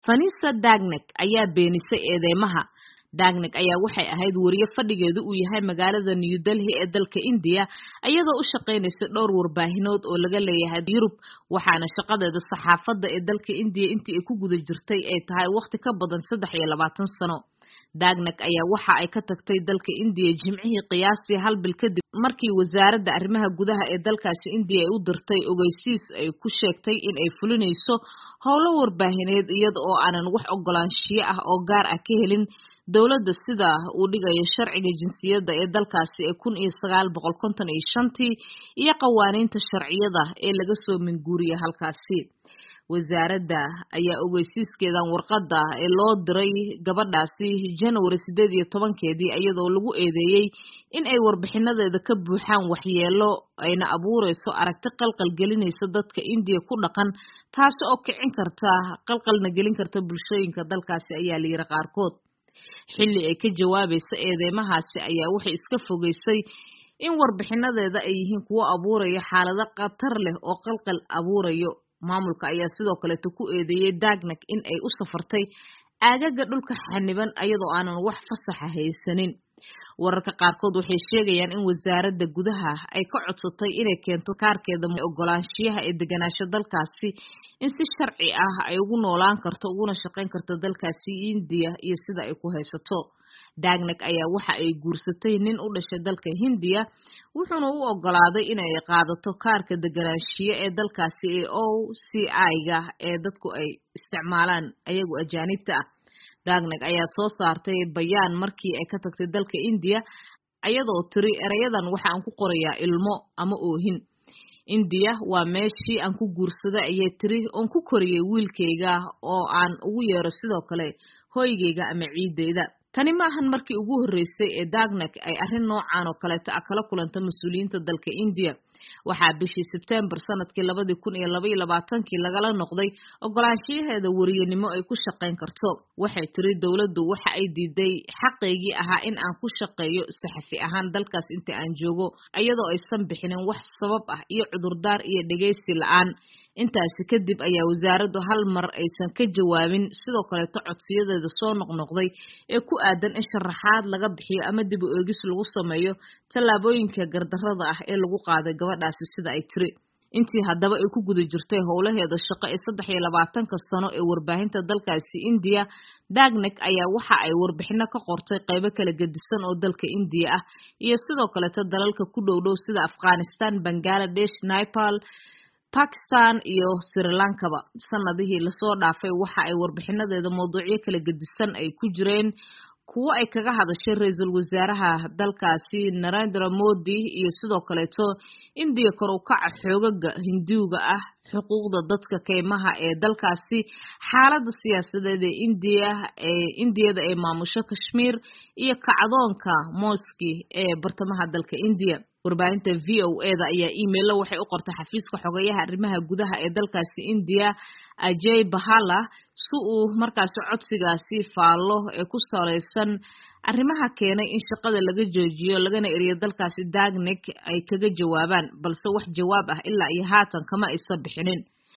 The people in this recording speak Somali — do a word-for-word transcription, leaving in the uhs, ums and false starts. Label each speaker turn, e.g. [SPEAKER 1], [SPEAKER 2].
[SPEAKER 1] Vanessa Dagneck ayaa beenisay eedeymaha. Dagneck ayaa waxay ahayd wariye fadhigeedu uu yahay magaalada New Delhi ee dalka India, iyadoo u shaqeynaysa dhowr warbaahinood oo laga leeyahay Yurub, waxaana shaqadeeda saxaafadda ee dalka India intii ay ku guda jirtay ay tahay waqti ka badan saddex iyo labaatan sano. Dagneck ayaa waxa ay ka tagtay dalka India jimcihii qiyaastii hal bil kadib markii wasaaradda arrimaha gudaha ee dalkaasi India ay u dirtay ogeysiis ay ku sheegtay in ay fulinayso howlo warbaahineed iyada oo aanan wax ogolaanshiyo ah oo gaar ah ka helin dowladda sida uu dhigayo sharciga jinsiyadda ee dalkaasi ee kun iyo sagaal boqol konton iyo shantii iyo qawaaniinta sharciyada ee laga soo minguuriyay halkaasi. wasaaradda ayaa ogeysiiskeedan warqadda ee loo diray gabadhaasi January sideed iyo tobankeedii iyadoo lagu eedeeyay in ay warbixinadeeda ka buuxaan waxyeelo ayna abuureyso aragti qalqal gelinaysa dadka India ku dhaqan, taas oo kicin karta qalqalna gelin karta bulshooyinka dalkaasi ayaa la yiri qaarkood. xilli ay ka jawaabaysa eedeymahaasi ayaa waxay iska fogeysay in warbixinadeeda ay yihiin kuwo abuuraya xaalado khatar leh oo qalqal abuurayo. maamulka ayaa sidoo kale ku eedeeyay Dagneck in ay u safartay aagaga dhulka xaniban iyadoo aanan wax fasax ah haysanin. wararka qaarkood waxay sheegayaan in wasaaradda gudaha ay ka codsatay inay keento kaarkeeda ogolaanshiyaha ee deganaansho dalkaasi in si sharci ah ay ugu noolaan karto uguna shaqeyn karto dalkaasi India iyo sida ay ku haysato. Dagneck ayaa waxa ay guursatay nin u dhashay dalka Hindiya, wuxuuna u ogolaaday inay qaadato kaarka deganaanshiyo ee dalkaasi ee O C I-ga ee dadku ay isticmaalaan ayagu ajaanibta ah. Dagneck ayaa soo saartay bayaan markii ay ka tagtay dalka India ayadoo tiri erayadan waxa aan ku qorayaa ilmo ama oohin. India waa meeshii aan ku guursaday ayay tiri oon ku koriyay wiilkayga oo aan ugu yeero sidoo kale hooygayga ama ciideyda. tani ma ahan markii ugu horeysay ee Dagneck ay arrin noocan oo kale ta kala kulanta mas'uuliyiinta dalka India. waxaa bishii September sanadkii laba kun iyo laba iyo labaatan lagala noqday ogolaanshiyaheeda wariyenimo ay ku shaqeyn karto. waxay tiri dawladdu waxa ay diiday xaqeygii ahaa in aan ku shaqeeyo saxafi ahaan dalkaas inta aan joogo iyadoo aysan bixinin wax sabab ah iyo cudurdaar iyo dhageysi la'aan. intaasi kadib ayaa wasaaraddu hal mar aysan ka jawaabin sidoo kale codsiyadeeda soo noqnoqday ee ku aadan in sharaxaad laga bixiyo ama dib u eegis lagu sameeyo tallaabooyinka gardarrada ah ee lagu qaaday gabadhaasi sida ay tiri. intii haddaba ay ku guda jirtay howlaheeda shaqo ee saddex iyo labaatanka sano ee warbaahinta dalkaasi India, Dagneck ayaa waxa ay warbixino ka qortay qaybo kala gedisan oo dalka India ah iyo sidoo kale dalalka ku dhow-dhow sida Afghanistan, Bangladesh, Nepal, Pakistan iyo Sri Lanka. sanadihii la soo dhaafay waxa ay warbixinadeeda mowduucyo kala gedisan ay ku jireen kuwo ay kaga hadashay ra'iisul wasaaraha dalkaasi Narendra Modi iyo sidoo kale to India kor u kaca xoogaga Hinduuga ah, xuquuqda dadka kaymaha ee dalkaasi, xaaladda siyaasadeed ee India ee Indiyada ee maamusho Kashmir iyo kacdoonka Mooski ee bartamaha dalka India. warbaahinta V O A-da ayaa email waxay u qortay xafiiska xogayaha arrimaha gudaha ee dalkaasi India Ajay Bhalla si uu markaas codsigaasi faallo ee ku saleysan arrimaha keenay in shaqada laga joojiyo lagana eriyo dalkaasi Dagneck ay kaga jawaabaan, balse wax jawaab ah ilaa iyo haatan kama aysan bixinin.